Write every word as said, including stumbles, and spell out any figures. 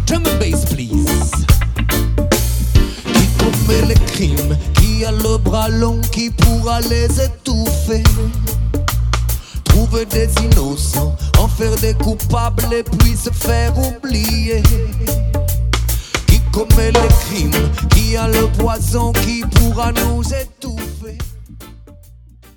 Drum and bass, please. Qui commet les crimes, qui a le bras long, qui pourra les étouffer. Trouver des innocents, en faire des coupables et puis se faire oublier. Qui commet les crimes, qui a le poison, qui pourra nous étouffer.